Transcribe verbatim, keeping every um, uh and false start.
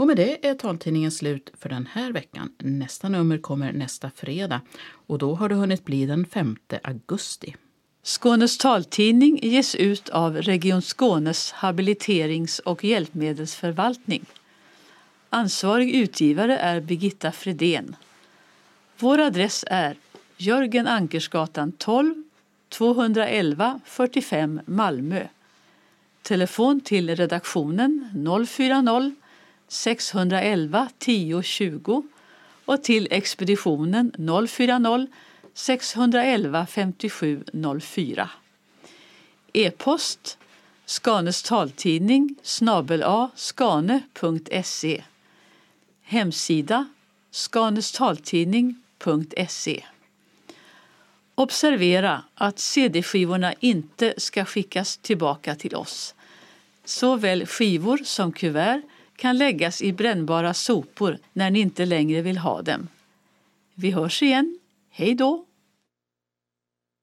Och med det är taltidningen slut för den här veckan. Nästa nummer kommer nästa fredag och då har det hunnit bli den femte augusti. Skånes taltidning ges ut av Region Skånes habiliterings- och hjälpmedelsförvaltning. Ansvarig utgivare är Birgitta Fredén. Vår adress är Jörgen Ankersgatan tolv, tvåhundraelva fyrtiofem Malmö. Telefon till redaktionen noll fyra noll, sex ett ett tio tjugo och till expeditionen noll fyra noll, sex ett ett femtiosju noll fyra. E-post Skanes taltidning snabel a skane punkt se. Hemsida skanestaltidning punkt se. Observera att cd-skivorna inte ska skickas tillbaka till oss. Såväl skivor som kuvert kan läggas i brännbara sopor när ni inte längre vill ha dem. Vi hörs igen. Hej då!